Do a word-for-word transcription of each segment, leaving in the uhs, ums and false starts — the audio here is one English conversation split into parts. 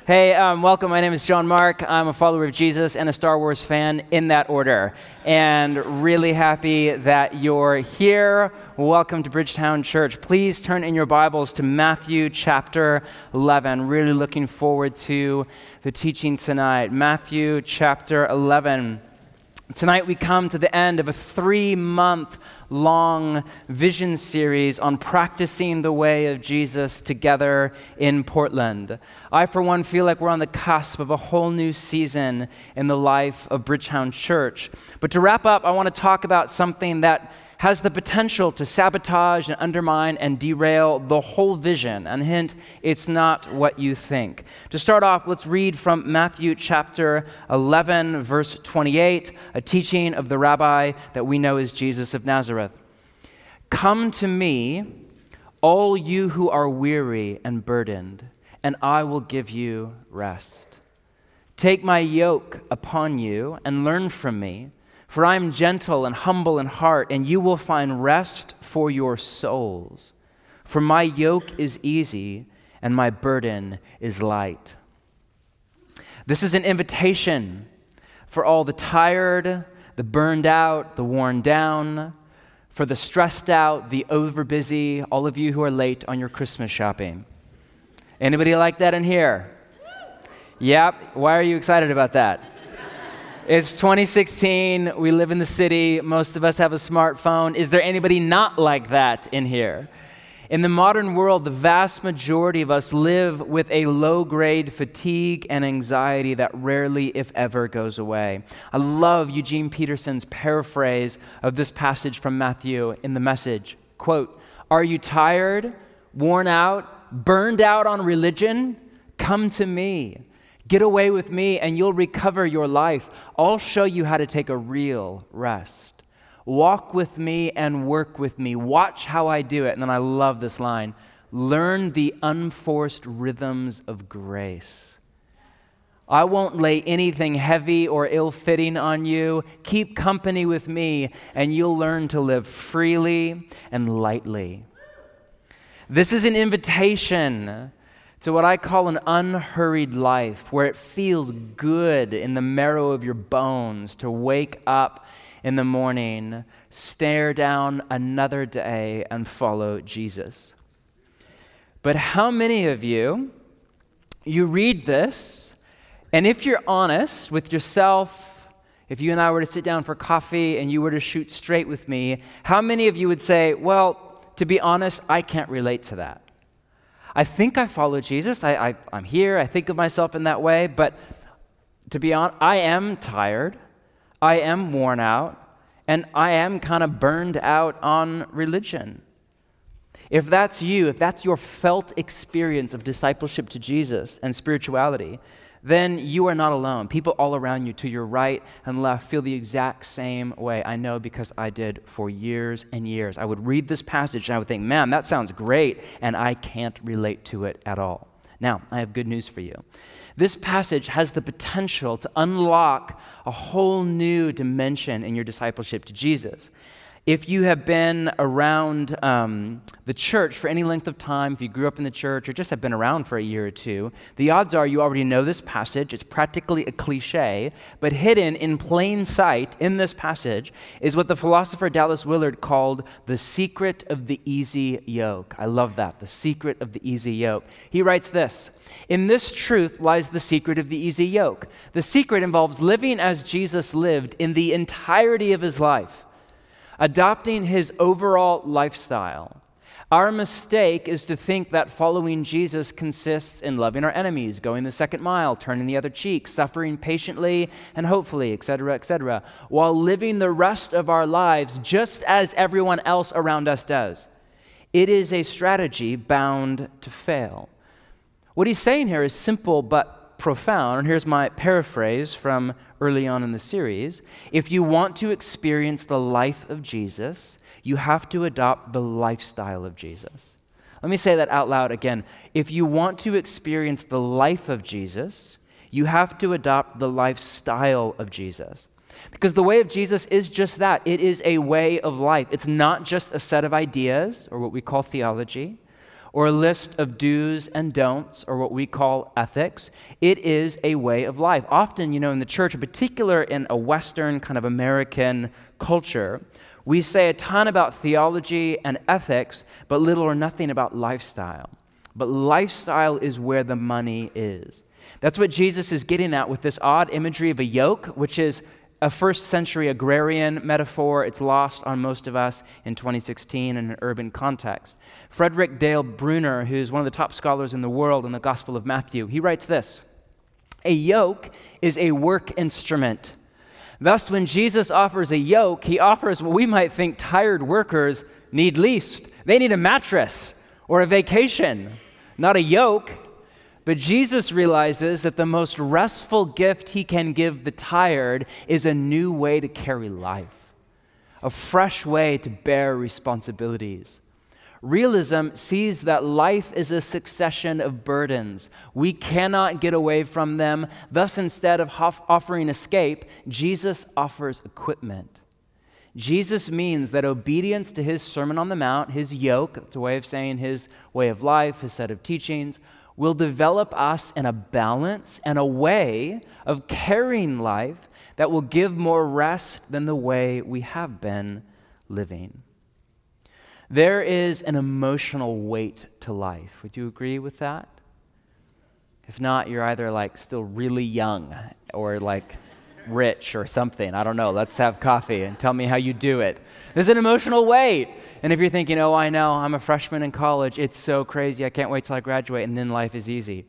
Hey, um, welcome. My name is John Mark. I'm a follower of Jesus and a Star Wars fan in that order. And really happy that you're here. Welcome to Bridgetown Church. Please turn in your Bibles to Matthew chapter eleven. Really looking forward to the teaching tonight. Matthew chapter eleven. Tonight we come to the end of a three-month long vision series on practicing the way of Jesus together in Portland. I, for one, feel like we're on the cusp of a whole new season in the life of Bridgetown Church. But to wrap up, I want to talk about something that has the potential to sabotage and undermine and derail the whole vision. And hint, it's not what you think. To start off, let's read from Matthew chapter eleven, verse twenty-eight, a teaching of the rabbi that we know as Jesus of Nazareth. "Come to me, all you who are weary and burdened, and I will give you rest. Take my yoke upon you and learn from me, for I am gentle and humble in heart, and you will find rest for your souls. For my yoke is easy, and my burden is light." This is an invitation for all the tired, the burned out, the worn down, for the stressed out, the overbusy, all of you who are late on your Christmas shopping. Anybody like that in here? Yep. Why are you excited about that? It's twenty sixteen, we live in the city, most of us have a smartphone. Is there anybody not like that in here? In the modern world, the vast majority of us live with a low-grade fatigue and anxiety that rarely, if ever, goes away. I love Eugene Peterson's paraphrase of this passage from Matthew in the Message. Quote, "Are you tired, worn out, burned out on religion? Come to me. Get away with me and you'll recover your life. I'll show you how to take a real rest. Walk with me and work with me. Watch how I do it." And then I love this line. "Learn the unforced rhythms of grace. I won't lay anything heavy or ill-fitting on you. Keep company with me and you'll learn to live freely and lightly." This is an invitation to what I call an unhurried life, where it feels good in the marrow of your bones to wake up in the morning, stare down another day, and follow Jesus. But how many of you, you read this, and if you're honest with yourself, if you and I were to sit down for coffee and you were to shoot straight with me, how many of you would say, well, to be honest, I can't relate to that? I think I follow Jesus. I, I, I'm here. I think of myself in that way. But to be honest, I am tired. I am worn out. And I am kind of burned out on religion. If that's you, if that's your felt experience of discipleship to Jesus and spirituality, then you are not alone. People all around you, to your right and left, feel the exact same way. I know because I did for years and years. I would read this passage and I would think, man, that sounds great, and I can't relate to it at all. Now, I have good news for you. This passage has the potential to unlock a whole new dimension in your discipleship to Jesus. If you have been around um, the church for any length of time, if you grew up in the church or just have been around for a year or two, the odds are you already know this passage. It's practically a cliche, but hidden in plain sight in this passage is what the philosopher Dallas Willard called the secret of the easy yoke. I love that, the secret of the easy yoke. He writes this: "In this truth lies the secret of the easy yoke. The secret involves living as Jesus lived in the entirety of his life, adopting his overall lifestyle. Our mistake is to think that following Jesus consists in loving our enemies, going the second mile, turning the other cheek, suffering patiently and hopefully, et cetera, et cetera, while living the rest of our lives just as everyone else around us does. It is a strategy bound to fail." What he's saying here is simple but profound, and here's my paraphrase from early on in the series. If you want to experience the life of Jesus, you have to adopt the lifestyle of Jesus. Let me say that out loud again. If you want to experience the life of Jesus, you have to adopt the lifestyle of Jesus. Because the way of Jesus is just that. It is a way of life. It's not just a set of ideas, or what we call theology, or a list of do's and don'ts, or what we call ethics. It is a way of life. Often, you know, in the church, in particular in a Western kind of American culture, we say a ton about theology and ethics, but little or nothing about lifestyle. But lifestyle is where the money is. That's what Jesus is getting at with this odd imagery of a yoke, which is a first century agrarian metaphor. It's lost on most of us in twenty sixteen in an urban context. Frederick Dale Bruner, who's one of the top scholars in the world in the Gospel of Matthew, he writes this: a yoke is a work instrument. Thus, when Jesus offers a yoke, he offers what we might think tired workers need least. They need a mattress or a vacation, not a yoke. But Jesus realizes that the most restful gift he can give the tired is a new way to carry life, a fresh way to bear responsibilities. Realism sees that life is a succession of burdens. We cannot get away from them. Thus, instead of hof- offering escape, Jesus offers equipment. Jesus means that obedience to his Sermon on the Mount, his yoke, that's a way of saying his way of life, his set of teachings, will develop us in a balance and a way of carrying life that will give more rest than the way we have been living. There is an emotional weight to life. Would you agree with that? If not, you're either like still really young or like rich or something. I don't know. Let's have coffee and tell me how you do it. There's an emotional weight. And if you're thinking, oh, I know, I'm a freshman in college, it's so crazy, I can't wait till I graduate, and then life is easy.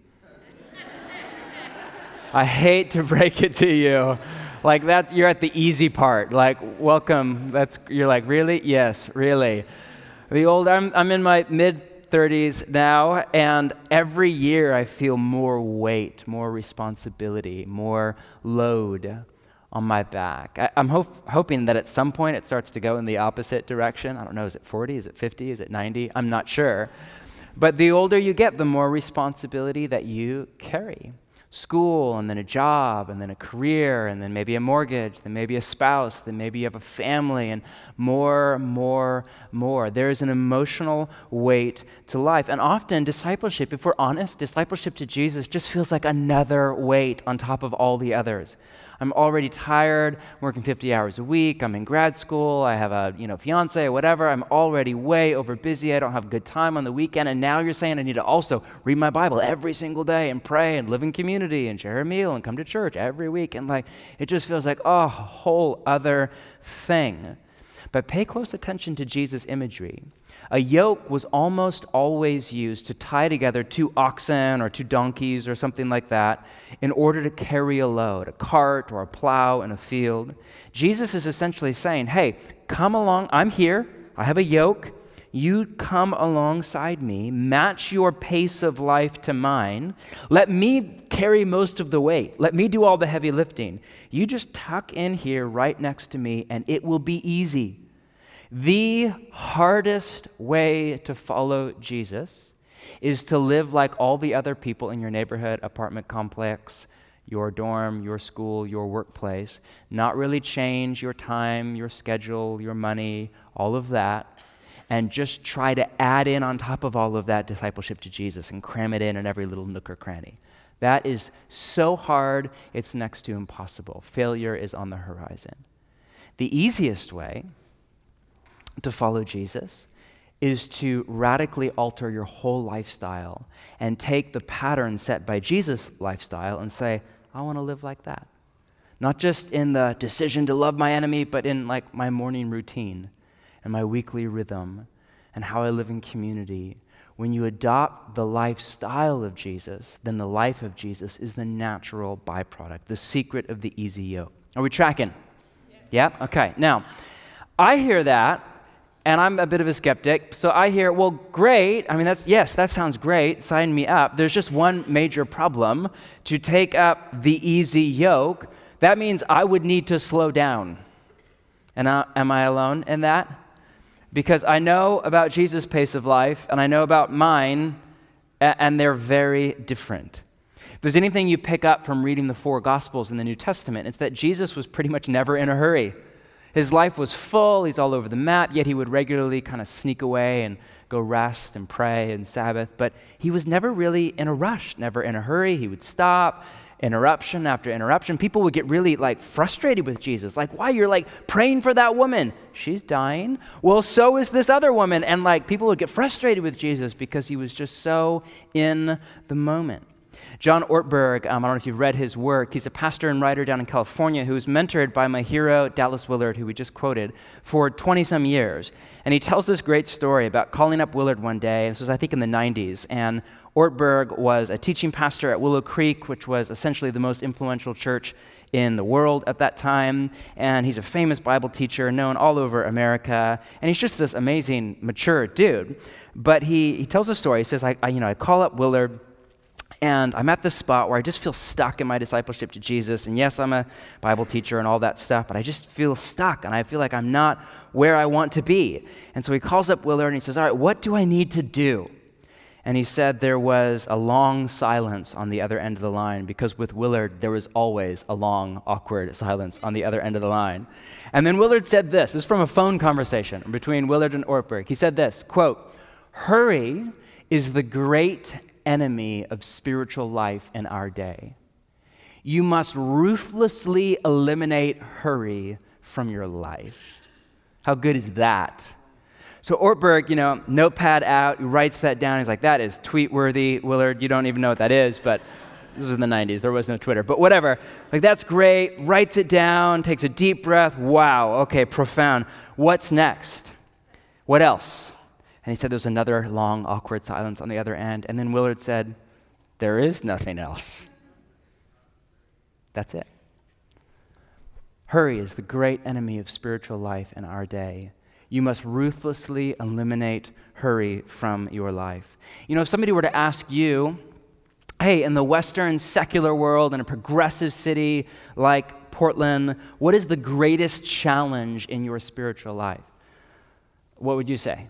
I hate to break it to you. Like that, you're at the easy part. Like, welcome. That's you're like, really? Yes, really. The old, I'm I'm in my mid thirties now, and every year I feel more weight, more responsibility, more load on my back. I, I'm ho- hoping that at some point it starts to go in the opposite direction. I don't know, is it forty? Is it fifty? Is it ninety? I'm not sure. But the older you get, the more responsibility that you carry. School, and then a job, and then a career, and then maybe a mortgage, then maybe a spouse, then maybe you have a family, and more, more, more. There is an emotional weight to life. And often discipleship, if we're honest, discipleship to Jesus just feels like another weight on top of all the others. I'm already tired, I'm working fifty hours a week, I'm in grad school, I have a you know fiance or whatever, I'm already way over busy, I don't have good time on the weekend, and now you're saying I need to also read my Bible every single day and pray and live in community and share a meal and come to church every week, and like it just feels like, oh, a whole other thing. But pay close attention to Jesus' imagery. A yoke was almost always used to tie together two oxen or two donkeys or something like that in order to carry a load, a cart or a plow in a field. Jesus is essentially saying, hey, come along, I'm here, I have a yoke, you come alongside me, match your pace of life to mine, let me carry most of the weight, let me do all the heavy lifting. You just tuck in here right next to me and it will be easy. The hardest way to follow Jesus is to live like all the other people in your neighborhood, apartment complex, your dorm, your school, your workplace, not really change your time, your schedule, your money, all of that, and just try to add in on top of all of that discipleship to Jesus and cram it in in every little nook or cranny. That is so hard, it's next to impossible. Failure is on the horizon. The easiest way to follow Jesus is to radically alter your whole lifestyle and take the pattern set by Jesus' lifestyle and say, I want to live like that. Not just in the decision to love my enemy, but in like my morning routine and my weekly rhythm and how I live in community. When you adopt the lifestyle of Jesus, then the life of Jesus is the natural byproduct, the secret of the easy yoke. Are we tracking? Yeah? Yeah? Okay. Now, I hear that, and I'm a bit of a skeptic, so I hear, well, great. I mean, that's yes, that sounds great. Sign me up. There's just one major problem. To take up the easy yoke, that means I would need to slow down. And uh, am I alone in that? Because I know about Jesus' pace of life, and I know about mine, and they're very different. If there's anything you pick up from reading the four Gospels in the New Testament, it's that Jesus was pretty much never in a hurry. His life was full, he's all over the map, yet he would regularly kind of sneak away and go rest and pray and Sabbath, but he was never really in a rush, never in a hurry. He would stop, interruption after interruption. People would get really like frustrated with Jesus. Like, why? You're like praying for that woman. She's dying. Well, so is this other woman. And like people would get frustrated with Jesus because he was just so in the moment. John Ortberg, um, I don't know if you've read his work. He's a pastor and writer down in California who was mentored by my hero, Dallas Willard, who we just quoted, for twenty-some years. And he tells this great story about calling up Willard one day. This was, I think, in the nineties. And Ortberg was a teaching pastor at Willow Creek, which was essentially the most influential church in the world at that time. And he's a famous Bible teacher known all over America. And he's just this amazing, mature dude. But he, he tells a story. He says, I, I, you know, I call up Willard, and I'm at this spot where I just feel stuck in my discipleship to Jesus. And yes, I'm a Bible teacher and all that stuff, but I just feel stuck, and I feel like I'm not where I want to be. And so he calls up Willard, and he says, all right, what do I need to do? And he said there was a long silence on the other end of the line, because with Willard, there was always a long, awkward silence on the other end of the line. And then Willard said this. This is from a phone conversation between Willard and Ortberg. He said this, quote, "Hurry is the great enemy of spiritual life in our day. You must ruthlessly eliminate hurry from your life." How good is that? So Ortberg, you know, notepad out, he writes that down. He's like, that is tweet-worthy, Willard. You don't even know what that is, but this was in the nineties. There was no Twitter, but whatever. Like, that's great. Writes it down, takes a deep breath. Wow, okay, profound. What's next? What else? And he said there was another long, awkward silence on the other end. And then Willard said, there is nothing else. That's it. Hurry is the great enemy of spiritual life in our day. You must ruthlessly eliminate hurry from your life. You know, if somebody were to ask you, hey, in the Western secular world, in a progressive city like Portland, what is the greatest challenge in your spiritual life? What would you say?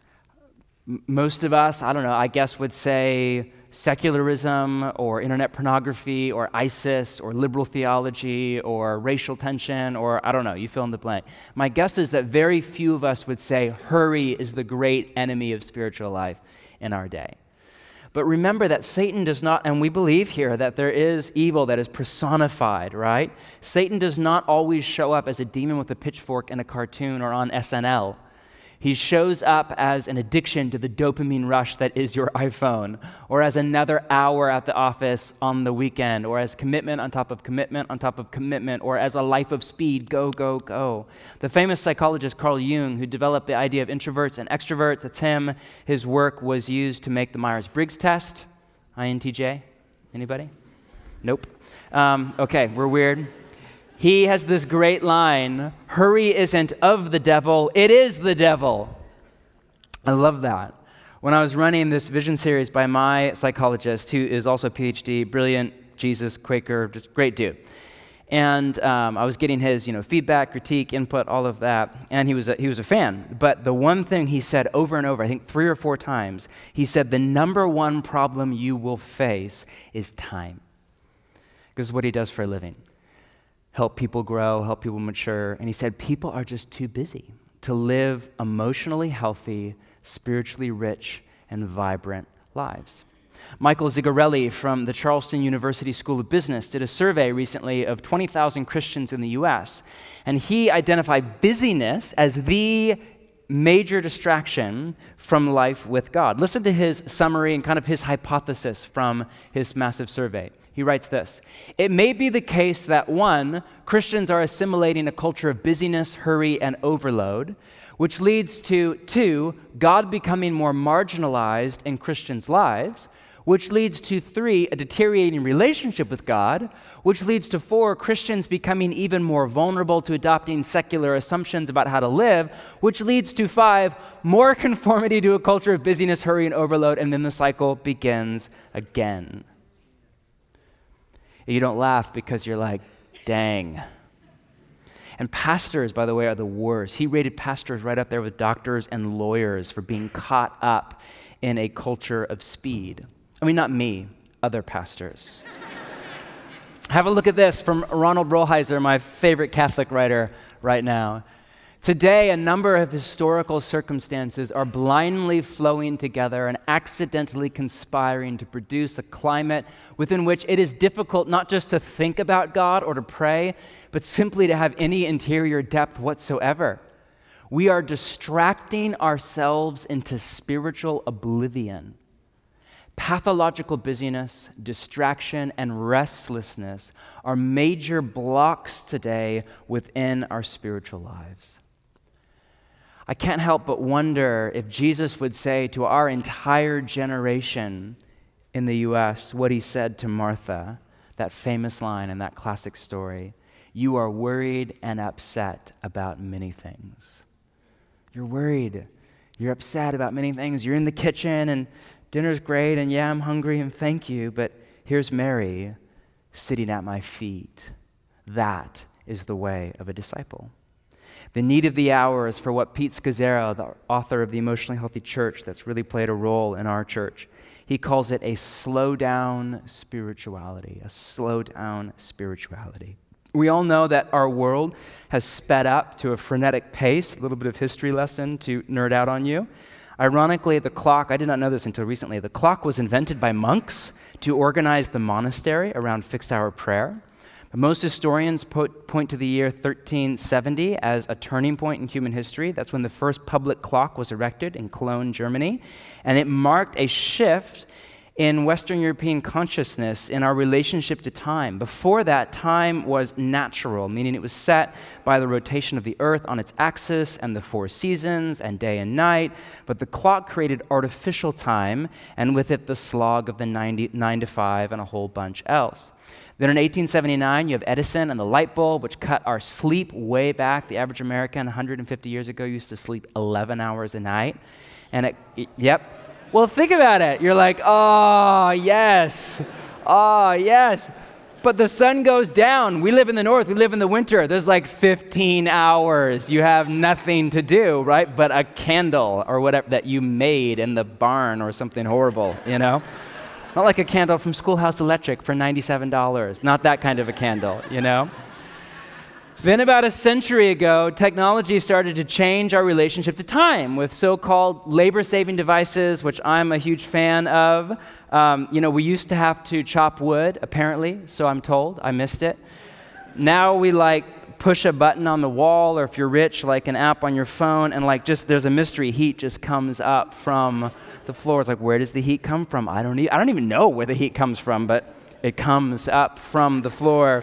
Most of us, I don't know, I guess would say secularism or internet pornography or ISIS or liberal theology or racial tension or I don't know, you fill in the blank. My guess is that very few of us would say hurry is the great enemy of spiritual life in our day. But remember that Satan does not, and we believe here that there is evil that is personified, right? Satan does not always show up as a demon with a pitchfork in a cartoon or on S N L. He shows up as an addiction to the dopamine rush that is your iPhone, or as another hour at the office on the weekend, or as commitment on top of commitment on top of commitment, or as a life of speed, go, go, go. The famous psychologist Carl Jung, who developed the idea of introverts and extroverts, that's him. His work was used to make the Myers-Briggs test. I N T J? Anybody? Nope. Um, okay, we're weird. He has this great line, hurry isn't of the devil, it is the devil. I love that. When I was running this vision series by my psychologist, who is also a P H D, brilliant, Jesus, Quaker, just great dude. And um, I was getting his, you know, feedback, critique, input, all of that, and he was a, he was a fan. But the one thing he said over and over, I think three or four times, he said the number one problem you will face is time. This is what he does for a living. Help people grow, help people mature. And he said people are just too busy to live emotionally healthy, spiritually rich, and vibrant lives. Michael Zigarelli from the Charleston University School of Business did a survey recently of twenty thousand Christians in the U S, and he identified busyness as the major distraction from life with God. Listen to his summary and kind of his hypothesis from his massive survey. He writes this: it may be the case that, one, Christians are assimilating a culture of busyness, hurry, and overload, which leads to, two, God becoming more marginalized in Christians' lives, which leads to, three, a deteriorating relationship with God, which leads to, four, Christians becoming even more vulnerable to adopting secular assumptions about how to live, which leads to, five, more conformity to a culture of busyness, hurry, and overload, and then the cycle begins again. You don't laugh because you're like, dang. And pastors, by the way, are the worst. He rated pastors right up there with doctors and lawyers for being caught up in a culture of speed. I mean, not me, other pastors. Have a look at this from Ronald Rolheiser, my favorite Catholic writer right now. Today, a number of historical circumstances are blindly flowing together and accidentally conspiring to produce a climate within which it is difficult not just to think about God or to pray, but simply to have any interior depth whatsoever. We are distracting ourselves into spiritual oblivion. Pathological busyness, distraction, and restlessness are major blocks today within our spiritual lives. I can't help but wonder if Jesus would say to our entire generation in the U S what he said to Martha, that famous line in that classic story, "You are worried and upset about many things." You're worried. You're upset about many things. You're in the kitchen and dinner's great and yeah, I'm hungry and thank you, but here's Mary sitting at my feet. That is the way of a disciple. The need of the hour is for what Pete Scazzero, the author of The Emotionally Healthy Church, that's really played a role in our church, he calls it a slow down spirituality, a slow down spirituality. We all know that our world has sped up to a frenetic pace, a little bit of history lesson to nerd out on you. Ironically, the clock, I did not know this until recently, the clock was invented by monks to organize the monastery around fixed hour prayer. Most historians put, point to the year thirteen seventy as a turning point in human history. That's when the first public clock was erected in Cologne, Germany. And it marked a shift in Western European consciousness in our relationship to time. Before that, time was natural, meaning it was set by the rotation of the earth on its axis and the four seasons and day and night. But the clock created artificial time, and with it the slog of the ninety, nine to five and a whole bunch else. Then in eighteen seventy-nine, you have Edison and the light bulb, which cut our sleep way back. The average American one hundred fifty years ago used to sleep eleven hours a night. And it, it yep. Well, think about it. You're like, oh, yes. Oh, yes. But the sun goes down. We live in the north. We live in the winter. There's like fifteen hours. You have nothing to do, right? But a candle or whatever that you made in the barn or something horrible, you know? Not like a candle from Schoolhouse Electric for ninety-seven dollars. Not that kind of a candle, you know? Then about a century ago, technology started to change our relationship to time with so-called labor-saving devices, which I'm a huge fan of. Um, you know, we used to have to chop wood, apparently, so I'm told. I missed it. Now we like push a button on the wall, or if you're rich, like an app on your phone, and like just there's a mystery heat just comes up from the floor. It's like, where does the heat come from? I don't, e- I don't even know where the heat comes from, but it comes up from the floor.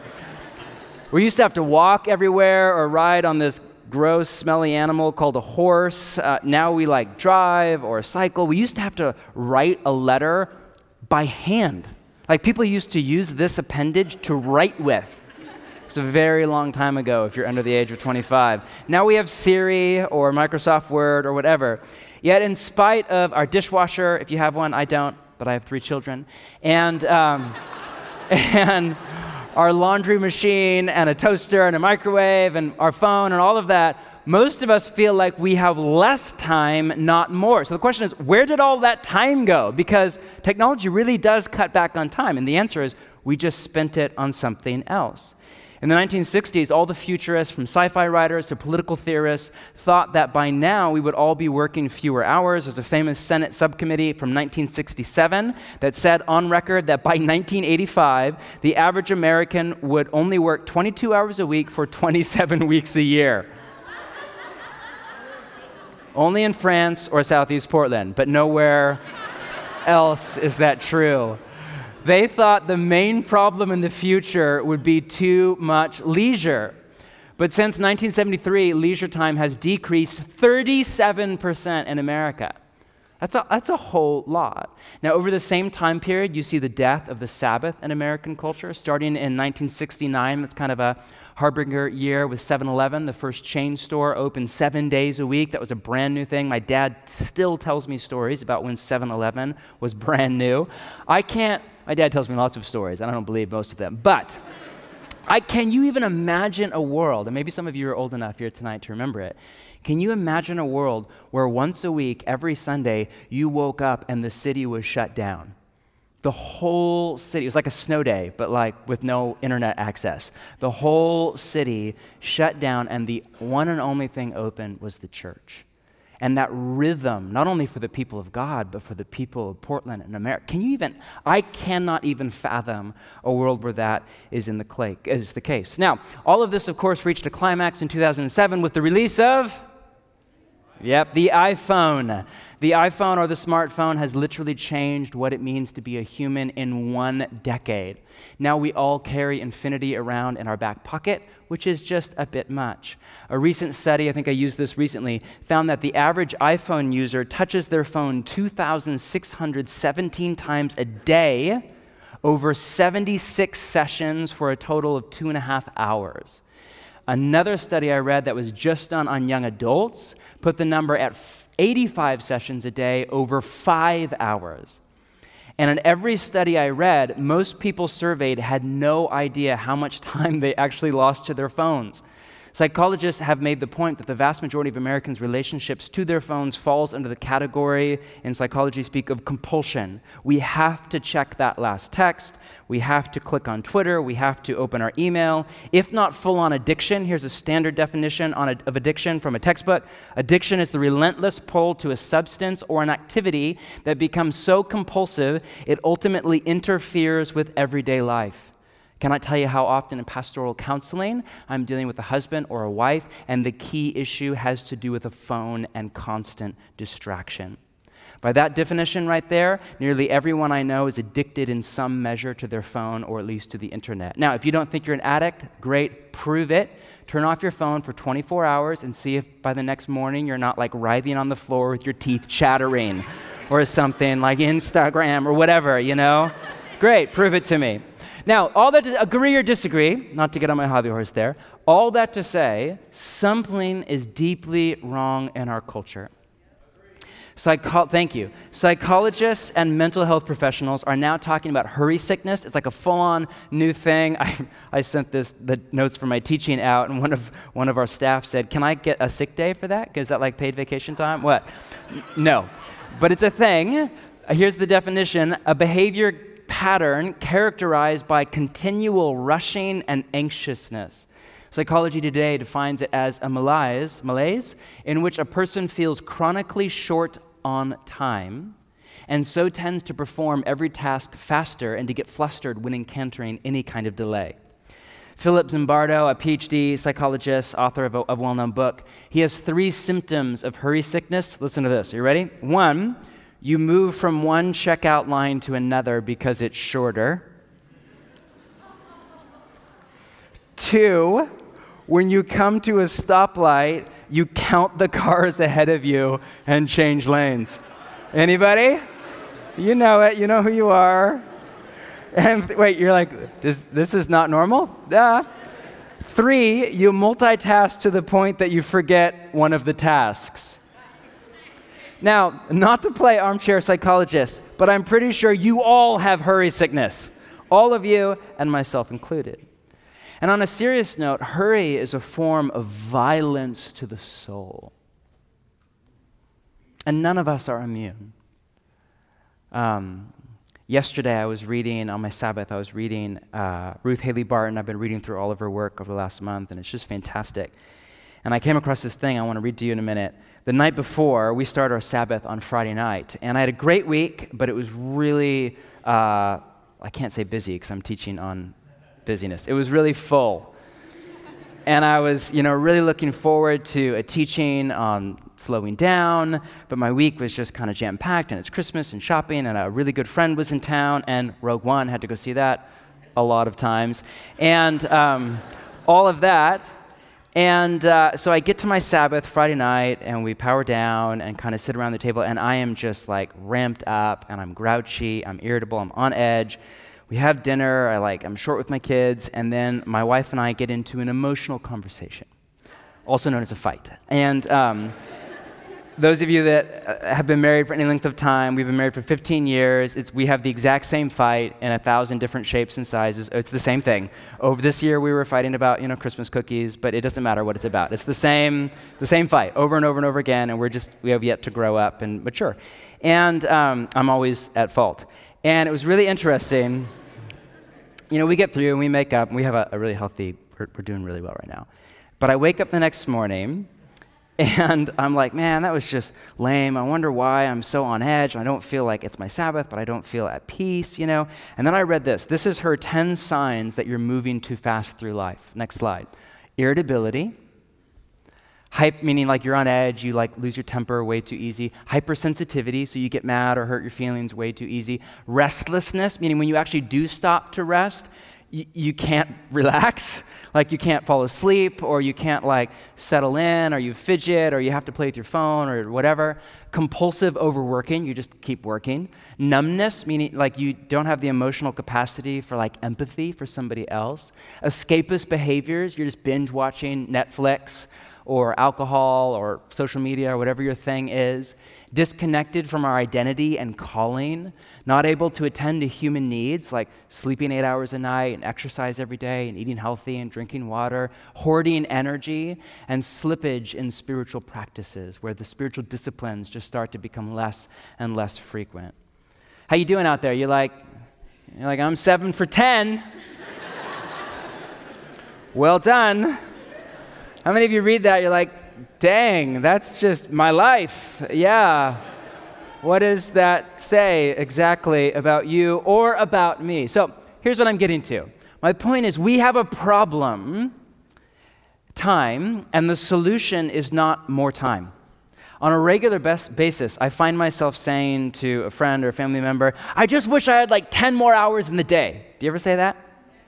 We used to have to walk everywhere or ride on this gross, smelly animal called a horse. Uh, now we like drive or cycle. We used to have to write a letter by hand. Like people used to use this appendage to write with. It's a very long time ago if you're under the age of twenty-five. Now we have Siri or Microsoft Word or whatever. Yet in spite of our dishwasher, if you have one, I don't, but I have three children, and um, and our laundry machine and a toaster and a microwave and our phone and all of that, most of us feel like we have less time, not more. So the question is, where did all that time go? Because technology really does cut back on time, and the answer is we just spent it on something else. In the nineteen sixties, all the futurists, from sci-fi writers to political theorists, thought that by now we would all be working fewer hours. There's a famous Senate subcommittee from nineteen sixty-seven that said on record that by nineteen eighty-five, the average American would only work twenty-two hours a week for twenty-seven weeks a year. Only in France or Southeast Portland, but nowhere else is that true. They thought the main problem in the future would be too much leisure. But since nineteen seventy-three, leisure time has decreased thirty-seven percent in America. That's a, that's a whole lot. Now, over the same time period, you see the death of the Sabbath in American culture. Starting in nineteen sixty-nine, that's kind of a harbinger year with seven eleven, the first chain store opened seven days a week. That was a brand new thing. My dad still tells me stories about when seven eleven was brand new. I can't, my dad tells me lots of stories. I don't believe most of them. But I, can you even imagine a world, and maybe some of you are old enough here tonight to remember it, can you imagine a world where once a week, every Sunday, you woke up and the city was shut down? The whole city, it was like a snow day, but like with no internet access. The whole city shut down, and the one and only thing open was the church. And that rhythm, not only for the people of God, but for the people of Portland and America. Can you even, I cannot even fathom a world where that is in the clay, is the case. Now, all of this, of course, reached a climax in two thousand seven with the release of, yep, the iPhone. The iPhone, or the smartphone, has literally changed what it means to be a human in one decade. Now we all carry infinity around in our back pocket, which is just a bit much. A recent study, I think I used this recently, found that the average iPhone user touches their phone two thousand six hundred seventeen times a day over seventy-six sessions for a total of two and a half hours. Another study I read that was just done on young adults put the number at eighty-five sessions a day over five hours. And in every study I read, most people surveyed had no idea how much time they actually lost to their phones. Psychologists have made the point that the vast majority of Americans' relationships to their phones falls under the category, in psychology speak, of compulsion. We have to check that last text. We have to click on Twitter. We have to open our email. If not full-on addiction, here's a standard definition on a, of addiction from a textbook. Addiction is the relentless pull to a substance or an activity that becomes so compulsive it ultimately interferes with everyday life. Can I tell you how often in pastoral counseling I'm dealing with a husband or a wife, and the key issue has to do with a phone and constant distraction? By that definition right there, nearly everyone I know is addicted in some measure to their phone, or at least to the internet. Now, if you don't think you're an addict, great, prove it. Turn off your phone for twenty-four hours and see if by the next morning you're not like writhing on the floor with your teeth chattering or something like Instagram or whatever, you know? Great, prove it to me. Now, all that to agree or disagree, not to get on my hobby horse there, all that to say, something is deeply wrong in our culture. Psycho- thank you. Psychologists and mental health professionals are now talking about hurry sickness. It's like a full-on new thing. I, I sent this the notes for my teaching out, and one of one of our staff said, "Can I get a sick day for that? Is that like paid vacation time?" What? No, but it's a thing. Here's the definition: a behavior pattern characterized by continual rushing and anxiousness. Psychology Today defines it as a malaise, malaise in which a person feels chronically short on time and so tends to perform every task faster and to get flustered when encountering any kind of delay. Philip Zimbardo, a P H D psychologist, author of a, a well-known book, he has three symptoms of hurry sickness. Listen to this. Are you ready? One, you move from one checkout line to another because it's shorter. Two, when you come to a stoplight, you count the cars ahead of you and change lanes. Anybody? You know it. You know who you are. And wait, you're like, this, this is not normal? Yeah. Three, you multitask to the point that you forget one of the tasks. Now, not to play armchair psychologist, but I'm pretty sure you all have hurry sickness. All of you, and myself included. And on a serious note, hurry is a form of violence to the soul. And none of us are immune. Um, yesterday I was reading, on my Sabbath, I was reading uh, Ruth Haley Barton. I've been reading through all of her work over the last month, and it's just fantastic. And I came across this thing I want to read to you in a minute. The night before, we started our Sabbath on Friday night, and I had a great week, but it was really, uh, I can't say busy because I'm teaching on busyness. It was really full. And I was, you know, really looking forward to a teaching on slowing down, but my week was just kind of jam-packed, and it's Christmas and shopping, and a really good friend was in town, and Rogue One, had to go see that a lot of times, and um, all of that. And uh, so I get to my Sabbath Friday night, and we power down and kind of sit around the table, and I am just like ramped up, and I'm grouchy, I'm irritable, I'm on edge. We have dinner, I like, I'm short with my kids, and then my wife and I get into an emotional conversation, also known as a fight. And um, those of you that have been married for any length of time, we've been married for fifteen years, it's, we have the exact same fight in a thousand different shapes and sizes. It's the same thing. Over this year, we were fighting about, you know, Christmas cookies, but it doesn't matter what it's about. It's the same, the same fight over and over and over again, and we're just, we have yet to grow up and mature. And um, I'm always at fault. And it was really interesting. You know, we get through and we make up, and we have a, a really healthy, we're, we're doing really well right now. But I wake up the next morning, and I'm like, man, that was just lame. I wonder why I'm so on edge. I don't feel like it's my Sabbath, but I don't feel at peace, you know? And then I read this. This is her ten signs that you're moving too fast through life. Next slide. Irritability. Hype, meaning like you're on edge, you like lose your temper way too easy. Hypersensitivity, so you get mad or hurt your feelings way too easy. Restlessness, meaning when you actually do stop to rest, you, you can't relax. Like you can't fall asleep, or you can't like settle in, or you fidget, or you have to play with your phone or whatever. Compulsive overworking, you just keep working. Numbness, meaning like you don't have the emotional capacity for like empathy for somebody else. Escapist behaviors, you're just binge watching Netflix or alcohol or social media or whatever your thing is. Disconnected from our identity and calling, not able to attend to human needs like sleeping eight hours a night and exercise every day and eating healthy and drinking water, hoarding energy, and slippage in spiritual practices where the spiritual disciplines just start to become less and less frequent. How you doing out there? You're like, you're like, I'm seven for ten. Well done. How many of you read that? You're like, dang, that's just my life. Yeah. What does that say exactly about you or about me? So here's what I'm getting to. My point is we have a problem, time, and the solution is not more time. On a regular best basis, I find myself saying to a friend or a family member, I just wish I had like ten more hours in the day. Do you ever say that?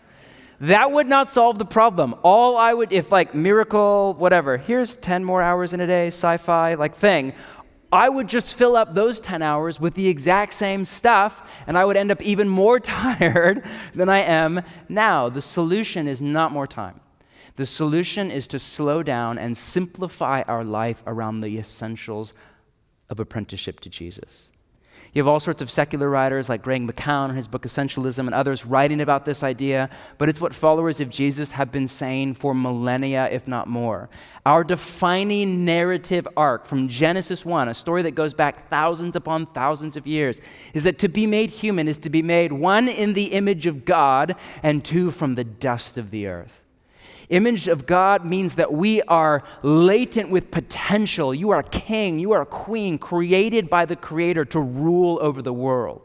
That would not solve the problem. All I would, if like miracle, whatever, here's ten more hours in a day, sci-fi, like thing, I would just fill up those ten hours with the exact same stuff, and I would end up even more tired than I am now. The solution is not more time. The solution is to slow down and simplify our life around the essentials of apprenticeship to Jesus. You have all sorts of secular writers like Greg McKeown in his book Essentialism and others writing about this idea, but it's what followers of Jesus have been saying for millennia, if not more. Our defining narrative arc from Genesis one, a story that goes back thousands upon thousands of years, is that to be made human is to be made, one, in the image of God, and two, from the dust of the earth. Image of God means that we are latent with potential. You are a king, you are a queen, created by the Creator to rule over the world.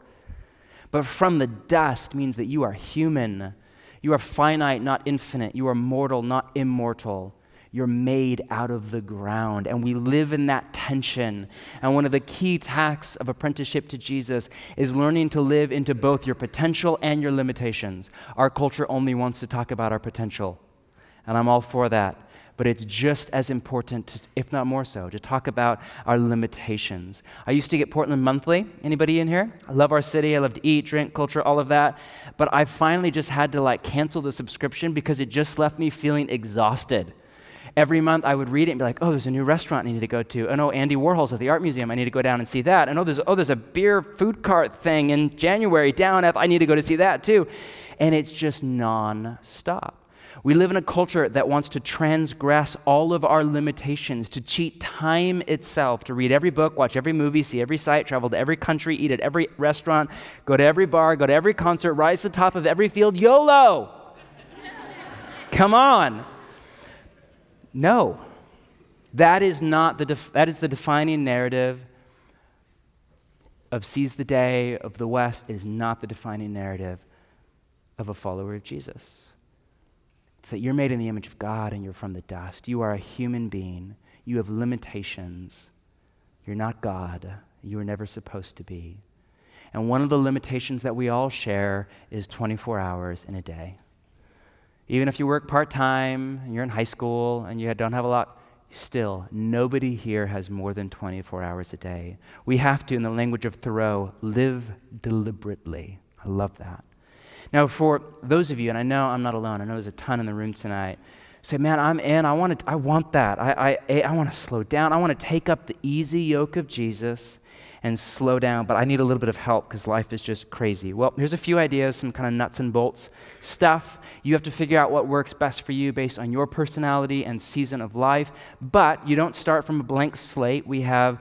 But from the dust means that you are human. You are finite, not infinite. You are mortal, not immortal. You're made out of the ground, and we live in that tension. And one of the key tasks of apprenticeship to Jesus is learning to live into both your potential and your limitations. Our culture only wants to talk about our potential. And I'm all for that. But it's just as important, to, if not more so, to talk about our limitations. I used to get Portland Monthly. Anybody in here? I love our city. I love to eat, drink, culture, all of that. But I finally just had to like cancel the subscription because it just left me feeling exhausted. Every month I would read it and be like, oh, there's a new restaurant I need to go to. Oh, no, Andy Warhol's at the art museum. I need to go down and see that. And oh, there's, oh, there's a beer food cart thing in January down at, I need to go to see that too. And it's just non-stop. We live in a culture that wants to transgress all of our limitations, to cheat time itself, to read every book, watch every movie, see every site, travel to every country, eat at every restaurant, go to every bar, go to every concert, rise to the top of every field. YOLO! Come on. No. That is not the def- that is the defining narrative of Seize the Day, of the West. It is not the defining narrative of a follower of Jesus. It's that you're made in the image of God and you're from the dust. You are a human being. You have limitations. You're not God. You were never supposed to be. And one of the limitations that we all share is twenty-four hours in a day. Even if you work part-time and you're in high school and you don't have a lot, still, nobody here has more than twenty-four hours a day. We have to, in the language of Thoreau, live deliberately. I love that. Now, for those of you, and I know I'm not alone, I know there's a ton in the room tonight, say, man, I'm in, I want to, I want that. I, I, I want to slow down. I want to take up the easy yoke of Jesus and slow down, but I need a little bit of help because life is just crazy. Well, here's a few ideas, some kind of nuts and bolts stuff. You have to figure out what works best for you based on your personality and season of life, but you don't start from a blank slate. We have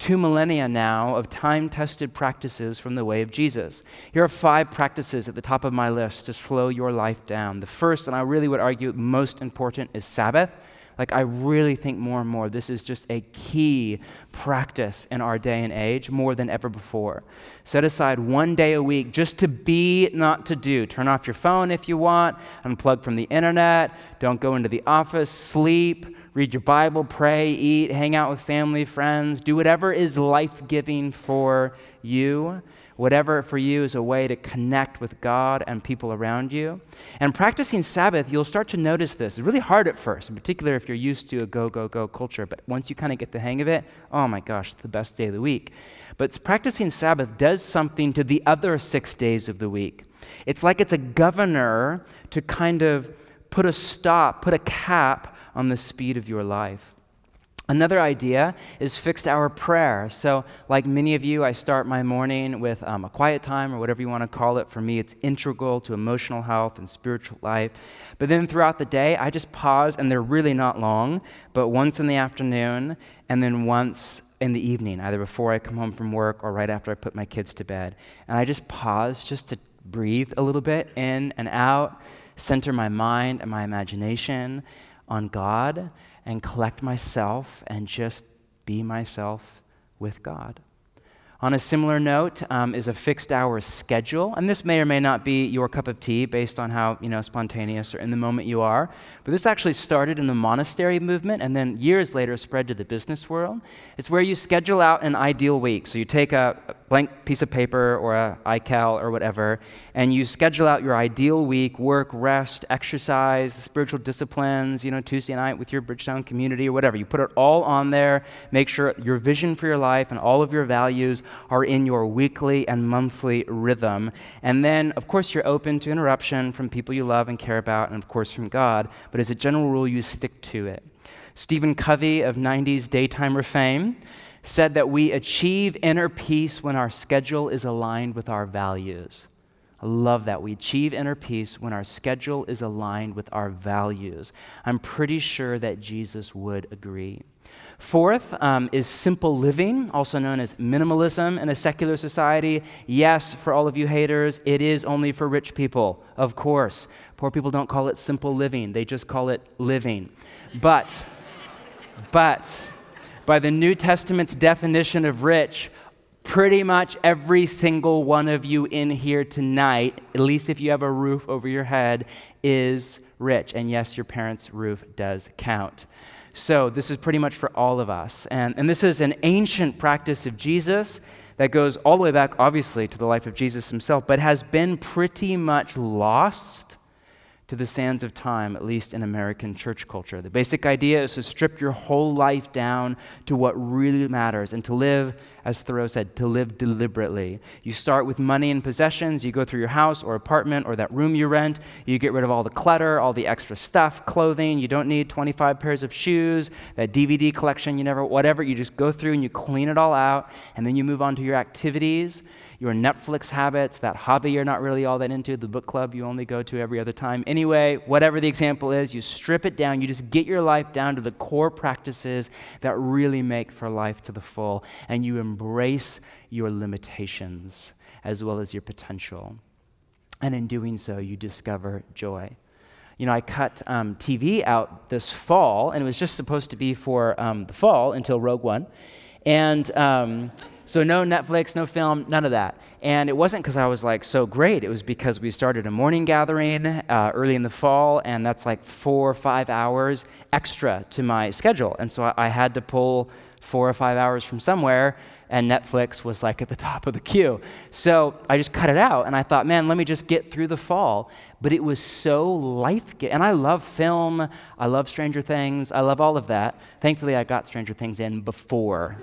two millennia now of time-tested practices from the way of Jesus. Here are five practices at the top of my list to slow your life down. The first, and I really would argue most important, is Sabbath. Like, I really think more and more this is just a key practice in our day and age, more than ever before. Set aside one day a week just to be, not to do. Turn off your phone if you want, unplug from the internet, don't go into the office, sleep, read your Bible, pray, eat, hang out with family, friends, do whatever is life-giving for you. Whatever for you is a way to connect with God and people around you. And practicing Sabbath, you'll start to notice this. It's really hard at first, in particular if you're used to a go, go, go culture. But once you kind of get the hang of it, oh my gosh, it's the best day of the week. But practicing Sabbath does something to the other six days of the week. It's like it's a governor to kind of put a stop, put a cap on the speed of your life. Another idea is fixed hour prayer. So like many of you, I start my morning with um, a quiet time or whatever you want to call it. For me, it's integral to emotional health and spiritual life. But then throughout the day, I just pause, and they're really not long, but once in the afternoon and then once in the evening, either before I come home from work or right after I put my kids to bed. And I just pause just to breathe a little bit in and out, center my mind and my imagination on God, and collect myself and just be myself with God. On a similar note um, is a fixed hour schedule, and this may or may not be your cup of tea based on how you know spontaneous or in the moment you are, but this actually started in the monastery movement and then years later spread to the business world. It's where you schedule out an ideal week. So you take a blank piece of paper or a iCal or whatever, and you schedule out your ideal week, work, rest, exercise, spiritual disciplines, you know, Tuesday night with your Bridgetown community or whatever. You put it all on there, make sure your vision for your life and all of your values are in your weekly and monthly rhythm. And then, of course, you're open to interruption from people you love and care about, and of course from God, but as a general rule, you stick to it. Stephen Covey of nineties Daytimer fame said that we achieve inner peace when our schedule is aligned with our values. I love that. We achieve inner peace when our schedule is aligned with our values. I'm pretty sure that Jesus would agree. Fourth um, is simple living, also known as minimalism in a secular society. Yes, for all of you haters, it is only for rich people, of course. Poor people don't call it simple living. They just call it living. But, but, by the New Testament's definition of rich, pretty much every single one of you in here tonight, at least if you have a roof over your head, is rich. And yes, your parents' roof does count. So this is pretty much for all of us. And, and this is an ancient practice of Jesus that goes all the way back, obviously, to the life of Jesus himself, but has been pretty much lost to the sands of time, at least in American church culture. The basic idea is to strip your whole life down to what really matters and to live, as Thoreau said, to live deliberately. You start with money and possessions. You go through your house or apartment or that room you rent. You get rid of all the clutter, all the extra stuff, clothing. You don't need twenty-five pairs of shoes, that D V D collection you never, whatever. You just go through and you clean it all out, and then you move on to your activities, your Netflix habits, that hobby you're not really all that into, the book club you only go to every other time. Anyway, whatever the example is, you strip it down. You just get your life down to the core practices that really make for life to the full, and you embrace your limitations as well as your potential. And in doing so, you discover joy. You know, I cut um, T V out this fall, and it was just supposed to be for um, the fall until Rogue One. And um, so no Netflix, no film, none of that. And it wasn't because I was like so great. It was because we started a morning gathering uh, early in the fall, and that's like four or five hours extra to my schedule. And so I, I had to pull four or five hours from somewhere, and Netflix was like at the top of the queue. So I just cut it out, and I thought, man, let me just get through the fall. But it was so life-giving. And I love film. I love Stranger Things. I love all of that. Thankfully, I got Stranger Things in before.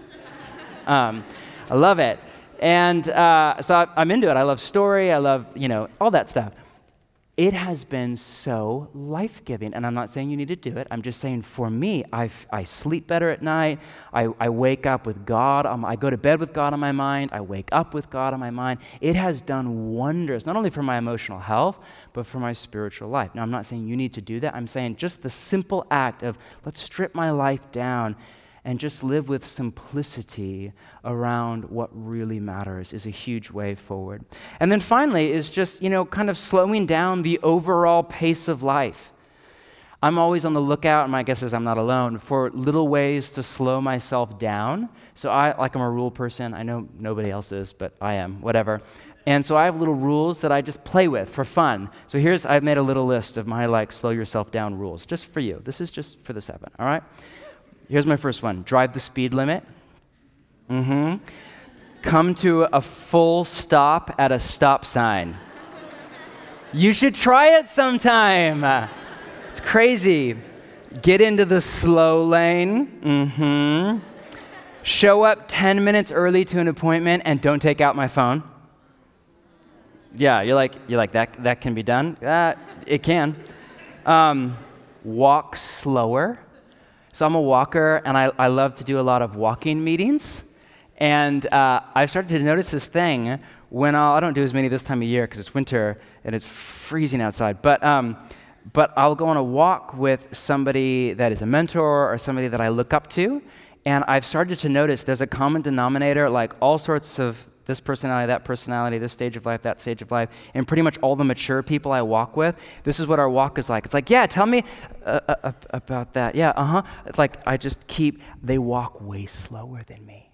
um, I love it. And uh, so I, I'm into it. I love story. I love, you know, all that stuff. It has been so life-giving. And I'm not saying you need to do it. I'm just saying for me, I, I sleep better at night. I, I wake up with God. Um, I go to bed with God on my mind. I wake up with God on my mind. It has done wonders, not only for my emotional health, but for my spiritual life. Now, I'm not saying you need to do that. I'm saying just the simple act of let's strip my life down and just live with simplicity around what really matters is a huge way forward. And then finally is just, you know, kind of slowing down the overall pace of life. I'm always on the lookout, and my guess is I'm not alone, for little ways to slow myself down. So I, like I'm a rule person. I know nobody else is, but I am, whatever. And so I have little rules that I just play with for fun. So here's, I've made a little list of my like slow yourself down rules, just for you. This is just for the seven, all right? Here's my first one. Drive the speed limit. Mm-hmm. Come to a full stop at a stop sign. You should try it sometime. It's crazy. Get into the slow lane. Mm-hmm. Show up ten minutes early to an appointment and don't take out my phone. Yeah, you're like, you're like that, that can be done? Uh, it can. Um, walk slower. So I'm a walker, and I, I love to do a lot of walking meetings. And uh, I've started to notice this thing when I'll, I don't do as many this time of year because it's winter and it's freezing outside. But um, but I'll go on a walk with somebody that is a mentor or somebody that I look up to, and I've started to notice there's a common denominator, like all sorts of this personality, that personality, this stage of life, that stage of life, and pretty much all the mature people I walk with, this is what our walk is like. It's like, yeah, tell me uh, uh, about that. Yeah, uh-huh. It's like I just keep, they walk way slower than me.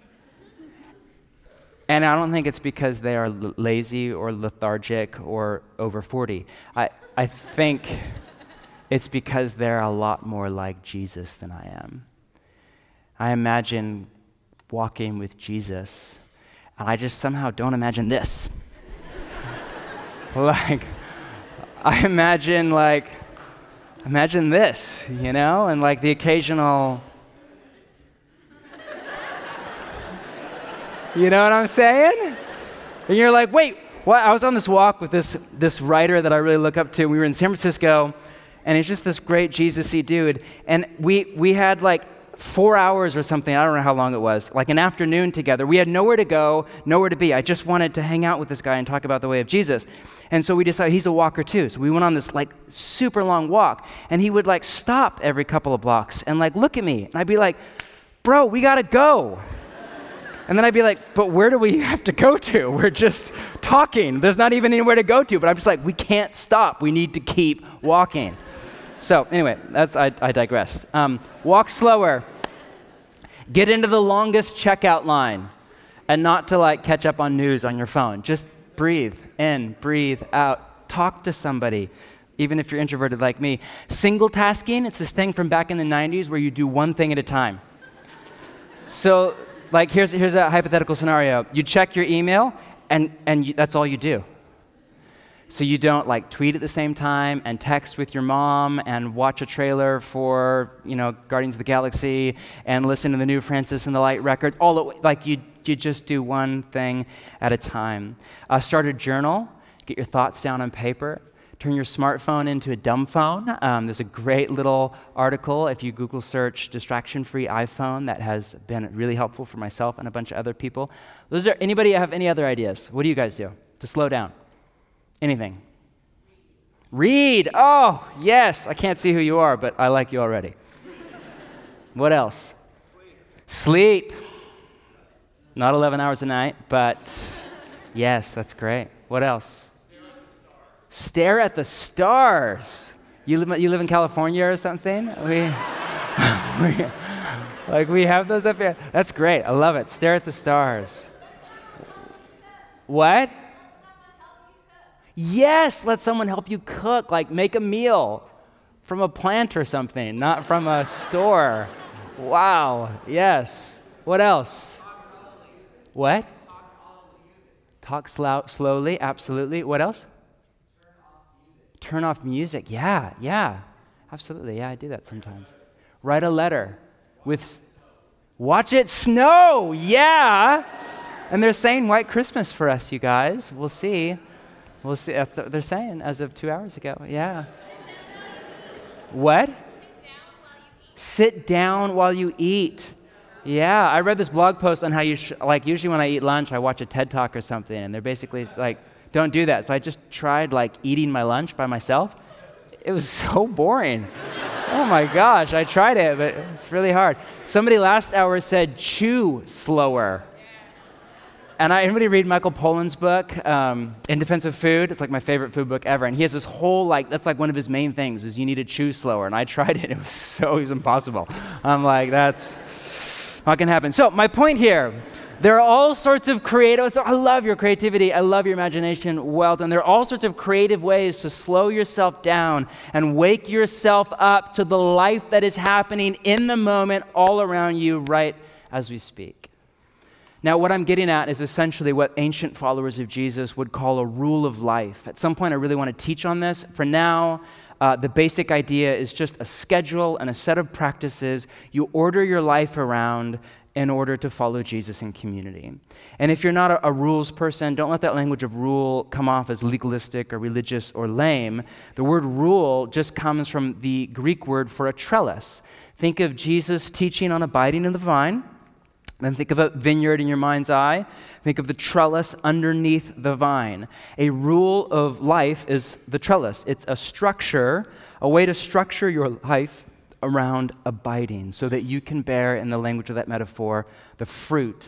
And I don't think it's because they are l- lazy or lethargic or over forty. I, I think it's because they're a lot more like Jesus than I am. I imagine walking with Jesus, and I just somehow don't imagine this. Like, I imagine like, imagine this, you know, and like the occasional, you know what I'm saying? And you're like, wait, what? I was on this walk with this this writer that I really look up to. We were in San Francisco, and he's just this great Jesus-y dude. And we we had like four hours or something, I don't know how long it was, like an afternoon together. We had nowhere to go, nowhere to be. I just wanted to hang out with this guy and talk about the way of Jesus. And so we decided, he's a walker too. So we went on this like super long walk, and he would like stop every couple of blocks and like look at me. And I'd be like, bro, we gotta go. And then I'd be like, but where do we have to go to? We're just talking. There's not even anywhere to go to. But I'm just like, we can't stop. We need to keep walking. So anyway, that's I, I digressed. Um, walk slower. Get into the longest checkout line, and not to like catch up on news on your phone. Just breathe in, breathe out. Talk to somebody, even if you're introverted like me. Single tasking, it's this thing from back in the nineties where you do one thing at a time. So like here's here's a hypothetical scenario. You check your email, and, and you, that's all you do. So you don't like tweet at the same time and text with your mom and watch a trailer for, you know, Guardians of the Galaxy and listen to the new Francis and the Light record. All the way, like you, you just do one thing at a time. Uh, start a journal. Get your thoughts down on paper. Turn your smartphone into a dumb phone. Um, there's a great little article if you Google search distraction-free iPhone that has been really helpful for myself and a bunch of other people. Those are, anybody have any other ideas? What do you guys do to slow down? Anything? Read. Oh, yes. I can't see who you are, but I like you already. What else? Sleep. Sleep. Not eleven hours a night, but yes, that's great. What else? Stare at the stars. You live, you live in California or something? We, we, like we have those up here. That's great. I love it. Stare at the stars. What? Yes, let someone help you cook, like make a meal from a plant or something, not from a store. Wow, yes. What else? What? Talk slow, slowly, absolutely. What else? Turn off music. Yeah, yeah, absolutely. Yeah, I do that sometimes. Write a letter with, s- watch it snow. Yeah. And they're saying White Christmas for us, you guys. We'll see. We'll see. That's what they're saying as of two hours ago. Yeah. What? Sit down while you eat. Yeah, I read this blog post on how you, sh- like usually when I eat lunch, I watch a TED Talk or something, and they're basically like, don't do that. So I just tried like eating my lunch by myself. It was so boring. Oh my gosh, I tried it, but it's really hard. Somebody last hour said chew slower. And I, anybody read Michael Pollan's book, um, In Defense of Food? It's like my favorite food book ever. And he has this whole, like, that's like one of his main things is you need to chew slower. And I tried it. It was so, it was impossible. I'm like, that's not going to happen. So my point here, there are all sorts of creative, I love your creativity. I love your imagination. Well done. There are all sorts of creative ways to slow yourself down and wake yourself up to the life that is happening in the moment all around you right as we speak. Now, what I'm getting at is essentially what ancient followers of Jesus would call a rule of life. At some point, I really want to teach on this. For now, uh, the basic idea is just a schedule and a set of practices you order your life around in order to follow Jesus in community. And if you're not a, a rules person, don't let that language of rule come off as legalistic or religious or lame. The word rule just comes from the Greek word for a trellis. Think of Jesus teaching on abiding in the vine. Then think of a vineyard in your mind's eye. Think of the trellis underneath the vine. A rule of life is the trellis. It's a structure, a way to structure your life around abiding so that you can bear, in the language of that metaphor, the fruit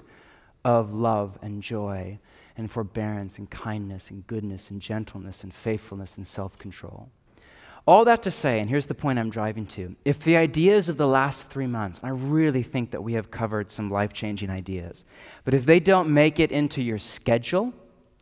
of love and joy and forbearance and kindness and goodness and gentleness and faithfulness and self-control. All that to say, and here's the point I'm driving to, if the ideas of the last three months, I really think that we have covered some life-changing ideas, but if they don't make it into your schedule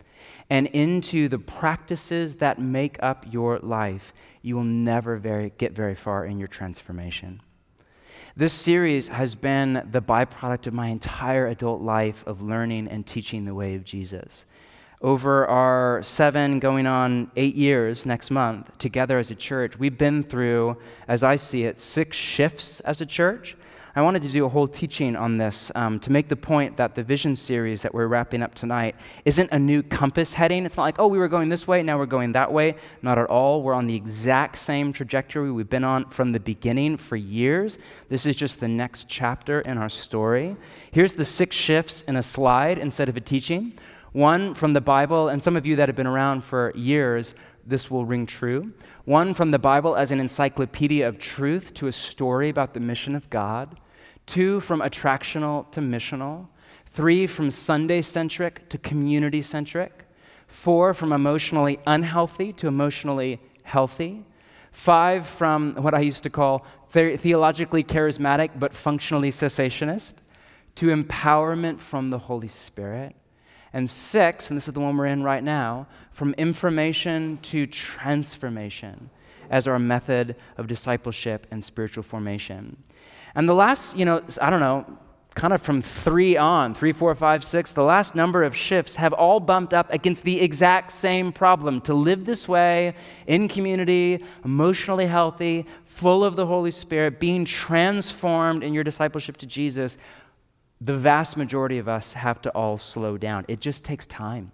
and into the practices that make up your life, you will never very, get very far in your transformation. This series has been the byproduct of my entire adult life of learning and teaching the way of Jesus. Over our seven, going on eight years next month, together as a church, we've been through, as I see it, six shifts as a church. I wanted to do a whole teaching on this um, to make the point that the Vision series that we're wrapping up tonight isn't a new compass heading. It's not like, oh, we were going this way, now we're going that way. Not at all. We're on the exact same trajectory we've been on from the beginning for years. This is just the next chapter in our story. Here's the six shifts in a slide instead of a teaching. One from the Bible, and some of you that have been around for years, this will ring true. One from the Bible as an encyclopedia of truth to a story about the mission of God. Two from attractional to missional. Three from Sunday-centric to community-centric. Four from emotionally unhealthy to emotionally healthy. Five from what I used to call the- theologically charismatic but functionally cessationist to empowerment from the Holy Spirit. And six, and this is the one we're in right now, from information to transformation as our method of discipleship and spiritual formation. And the last, you know, I don't know, kind of from three on, three, four, five, six, the last number of shifts have all bumped up against the exact same problem. To live this way, in community, emotionally healthy, full of the Holy Spirit, being transformed in your discipleship to Jesus, the vast majority of us have to all slow down. It just takes time.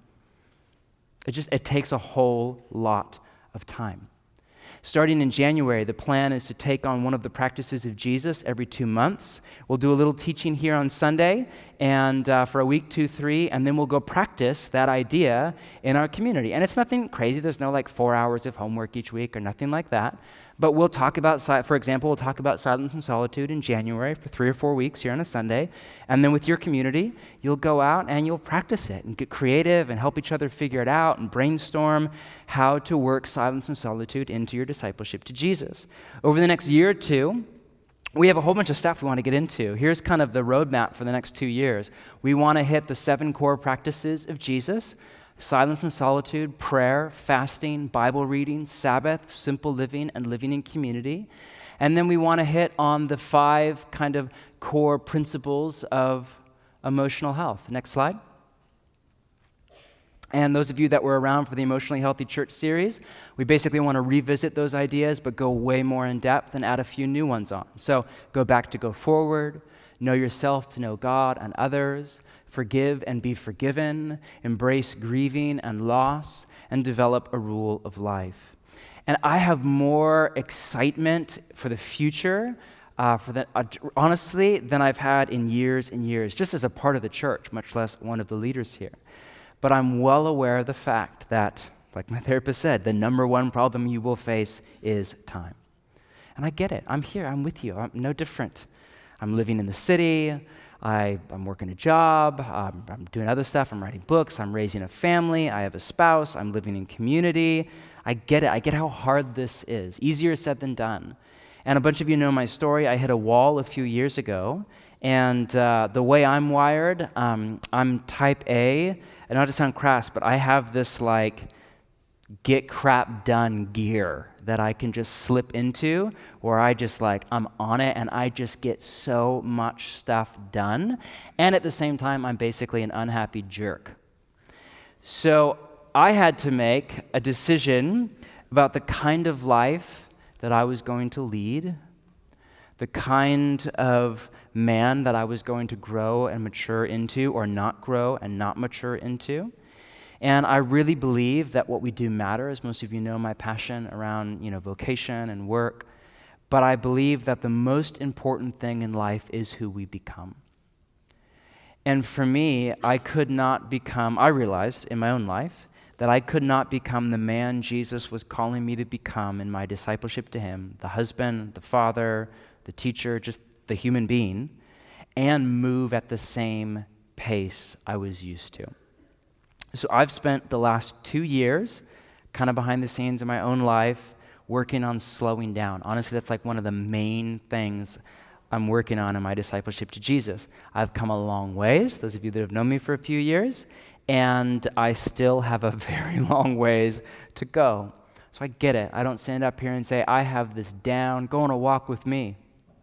It just it takes a whole lot of time. Starting in January, the plan is to take on one of the practices of Jesus every two months. We'll do a little teaching here on Sunday and uh, for a week, two, three, and then we'll go practice that idea in our community. And it's nothing crazy. There's no like four hours of homework each week or nothing like that. But we'll talk about, for example, we'll talk about silence and solitude in January for three or four weeks here on a Sunday. And then with your community, you'll go out and you'll practice it and get creative and help each other figure it out and brainstorm how to work silence and solitude into your discipleship to Jesus. Over the next year or two, we have a whole bunch of stuff we want to get into. Here's kind of the roadmap for the next two years. We want to hit the seven core practices of Jesus: silence and solitude, prayer, fasting, Bible reading, Sabbath, simple living, and living in community. And then we want to hit on the five kind of core principles of emotional health. Next slide. And those of you that were around for the Emotionally Healthy Church series, we basically want to revisit those ideas, but go way more in depth and add a few new ones on. So go back to go forward, know yourself to know God and others, forgive and be forgiven, embrace grieving and loss, and develop a rule of life. And I have more excitement for the future, uh, for the, uh, honestly, than I've had in years and years, just as a part of the church, much less one of the leaders here. But I'm well aware of the fact that, like my therapist said, the number one problem you will face is time. And I get it. I'm here. I'm with you. I'm no different. I'm living in the city. I, I'm working a job. Um, I'm doing other stuff. I'm writing books. I'm raising a family. I have a spouse. I'm living in community. I get it. I get how hard this is. Easier said than done. And a bunch of you know my story. I hit a wall a few years ago. And uh, the way I'm wired, um, I'm type A. And not to sound crass, but I have this like get crap done gear that I can just slip into, where I just like, I'm on it and I just get so much stuff done. And at the same time, I'm basically an unhappy jerk. So I had to make a decision about the kind of life that I was going to lead, the kind of man that I was going to grow and mature into, or not grow and not mature into. And I really believe that what we do matters. Most of you know my passion around, you know, vocation and work. But I believe that the most important thing in life is who we become. And for me, I could not become, I realized in my own life that I could not become the man Jesus was calling me to become in my discipleship to him, the husband, the father, the teacher, just the human being, and move at the same pace I was used to. So I've spent the last two years kind of behind the scenes in my own life working on slowing down. Honestly, that's like one of the main things I'm working on in my discipleship to Jesus. I've come a long ways, those of you that have known me for a few years, and I still have a very long ways to go. So I get it. I don't stand up here and say, I have this down, go on a walk with me.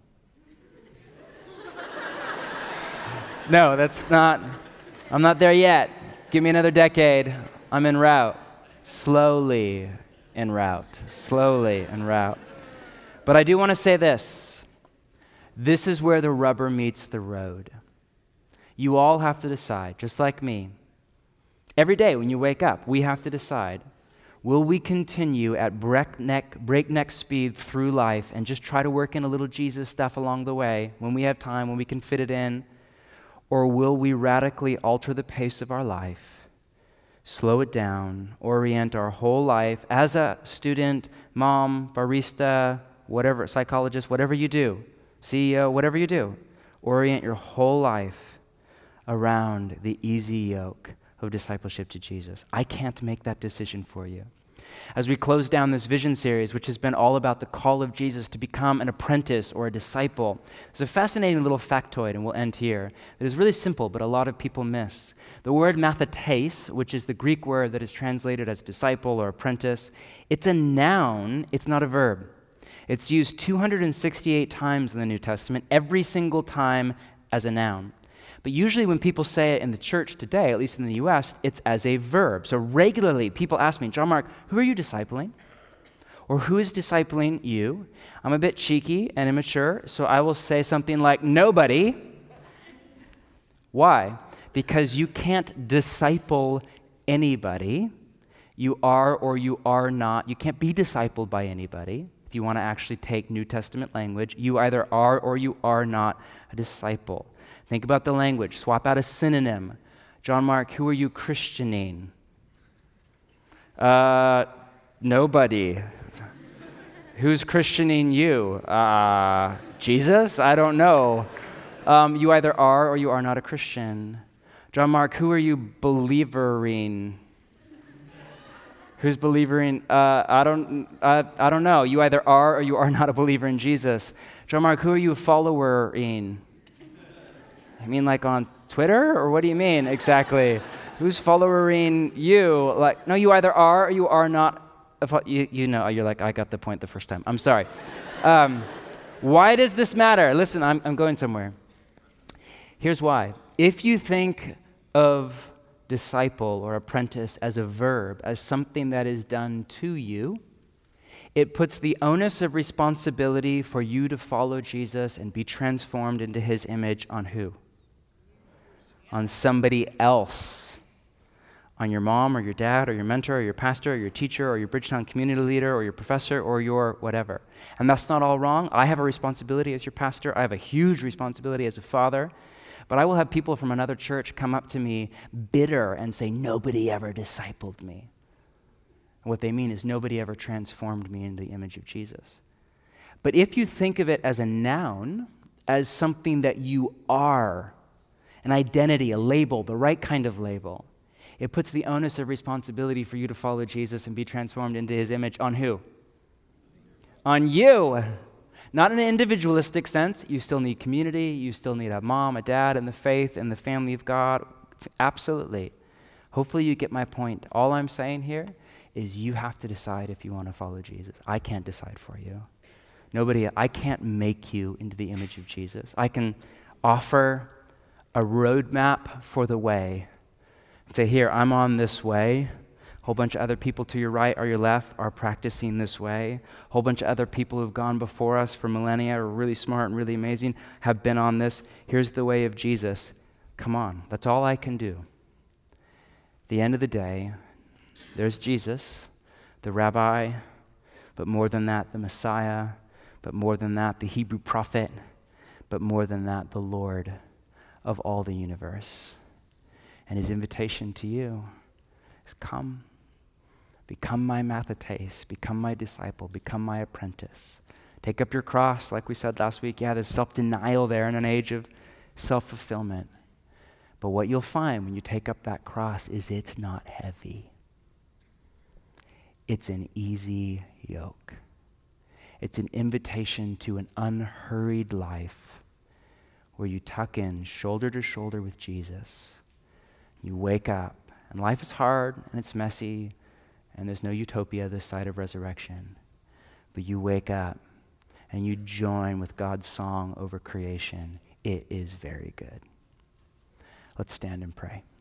No, that's not, I'm not there yet. Give me another decade. I'm en route. Slowly en route. Slowly en route. But I do want to say this. This is where the rubber meets the road. You all have to decide, just like me. Every day when you wake up, we have to decide, will we continue at breakneck, breakneck speed through life and just try to work in a little Jesus stuff along the way when we have time, when we can fit it in? Or will we radically alter the pace of our life, slow it down, orient our whole life as a student, mom, barista, whatever, psychologist, whatever you do, C E O, whatever you do, orient your whole life around the easy yoke of discipleship to Jesus? I can't make that decision for you. As we close down this vision series, which has been all about the call of Jesus to become an apprentice or a disciple, there's a fascinating little factoid, and we'll end here, that is really simple, but a lot of people miss. The word mathetes, which is the Greek word that is translated as disciple or apprentice, it's a noun, it's not a verb. It's used two hundred sixty-eight times in the New Testament, every single time as a noun. But usually when people say it in the church today, at least in the U S, it's as a verb. So regularly people ask me, John Mark, who are you discipling? Or who is discipling you? I'm a bit cheeky and immature, so I will say something like, nobody. Why? Because you can't disciple anybody. You are or you are not. You can't be discipled by anybody. If you want to actually take New Testament language, you either are or you are not a disciple. Think about the language. Swap out a synonym. John Mark, who are you Christianing? Uh, nobody. Who's Christianing you? Uh, Jesus? I don't know. Um, you either are or you are not a Christian. John Mark, who are you believering? Who's believering? Uh, I don't. Uh, I don't know. You either are or you are not a believer in Jesus. John Mark, who are you followering? I mean, like on Twitter, or what do you mean exactly? Who's following you? Like, no, you either are or you are not. A fo- you, you know, you're like, I got the point the first time. I'm sorry. Um, why does this matter? Listen, I'm, I'm going somewhere. Here's why. If you think of disciple or apprentice as a verb, as something that is done to you, it puts the onus of responsibility for you to follow Jesus and be transformed into his image on who? On somebody else. On your mom or your dad or your mentor or your pastor or your teacher or your Bridgetown community leader or your professor or your whatever. And that's not all wrong. I have a responsibility as your pastor. I have a huge responsibility as a father. But I will have people from another church come up to me bitter and say, nobody ever discipled me. And what they mean is nobody ever transformed me into the image of Jesus. But if you think of it as a noun, as something that you are, an identity, a label, the right kind of label, it puts the onus of responsibility for you to follow Jesus and be transformed into his image on who? On you. Not in an individualistic sense. You still need community. You still need a mom, a dad, and the faith, and the family of God. Absolutely. Hopefully you get my point. All I'm saying here is you have to decide if you want to follow Jesus. I can't decide for you. Nobody, I can't make you into the image of Jesus. I can offer a roadmap for the way. Say, here, I'm on this way. A whole bunch of other people to your right or your left are practicing this way. A whole bunch of other people who've gone before us for millennia, are really smart and really amazing, have been on this. Here's the way of Jesus. Come on, that's all I can do. At the end of the day, there's Jesus, the rabbi, but more than that, the Messiah, but more than that, the Hebrew prophet, but more than that, the Lord of all the universe. And his invitation to you is come. Become my mathetes, become my disciple, become my apprentice. Take up your cross, like we said last week. Yeah, there's self-denial there in an age of self-fulfillment. But what you'll find when you take up that cross is it's not heavy. It's an easy yoke. It's an invitation to an unhurried life where you tuck in shoulder to shoulder with Jesus. You wake up, and life is hard, and it's messy, and there's no utopia this side of resurrection. But you wake up, and you join with God's song over creation. It is very good. Let's stand and pray.